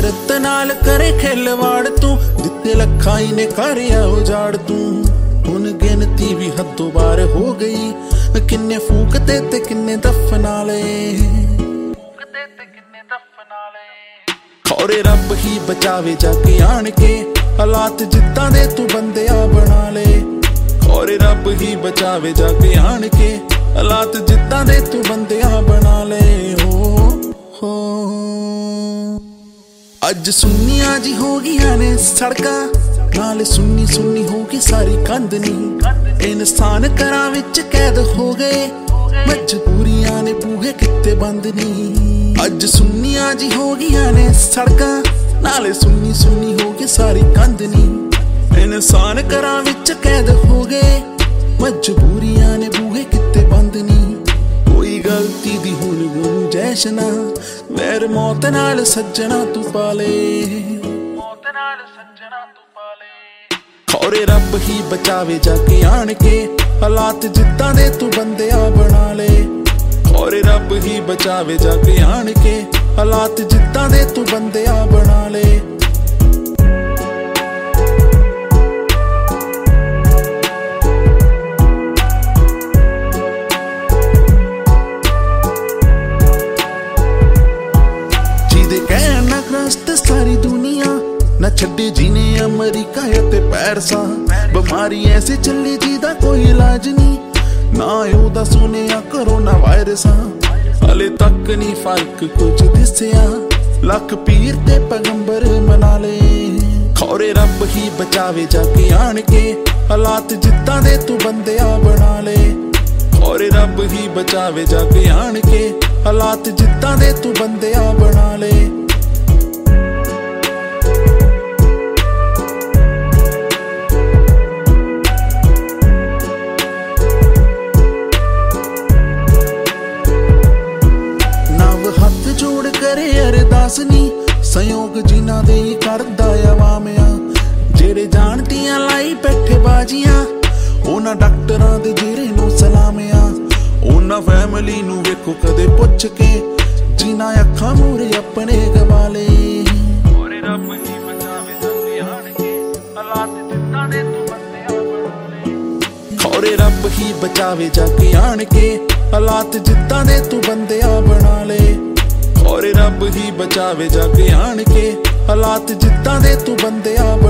कुदरत नाल करे खिलवाड़ तू, जिते लखाई ने करिया उजाड़ तू। हुण गिनती भी हदों बार हो गई, किन्ने फूकते ते किन्ने दफना ले। खौरे रब ही बचावे जाके आण के, हालात जिद्दां दे तू बंदिया बना ले। खौरे रब ही बचावे जाके आण के, हालात जिद्दां दे तू बंदिया बना ले। हो अज सुन्नियां जी हो गईयां ने सड़कां, नाल सुन्नी सुन्नी हो गई सारी कंध नी। इंसान घरां विच कैद हो गए, मजबूरियां ने बूहे किते बंद नी। अज सुन्नियां जी हो गईयां ने सड़कां, नाल सुन्नी सुन्नी हो गई सारी कंध नी। इंसान घरां विच कैद हो गए, मजबूरियां ने बूहे किते बंद नी। कोई गलती दी हुण गुंजाइश ना, वैर मौत नाल सज्जना तू पाले। खौरे रब ही बचावे जाके आण के, हालात जिद्दां दे तू बंदिया बना ले। खौरे रब ही बचावे जाके आण के, हालात जिद्दां दे तू बंदिया बना ले। सारी दुनिया ना छड्डे जीने अमरीका ते पैरसा, बीमारी ऐसे चली जिदा कोई इलाज नहीं, ना ओदा सुनिया कोरोना वायरस। हाले तक नहीं फर्क कुछ दिसिया, लख पीर ते पैगंबर मना ले। खौरे रब ही बचावे जाके आण के, हालात जिद्दां दे तू बंदिया बना ले। खौरे रब ही बचावे जाके आण के, हालात जिद्दां दे तू बंदिया बना ले। जोड़ करे अरदास नी, संयोग जिन्हां दे करदा अवाम आ। जेड़े जानदियां लाई बैठे बाजियां, उन्हां डॉक्टरां दे जेरे नूं सलाम आ। उन्हां फैमिली नूं वेखो कदे पुछ के, जिन्हां अखां मूरे अपने गवा ले। खौरे रब ही बचावे जाके आण के, हालात जिद्दां दे तू बंदिया बना ले। खौरे रब ही बचावे जाके आण के, हालात जिद्दां दे तू बंदिया बना ले। खौरे रब ही बचावे जाके आण के, हालात जिद्दां दे तू बंदिया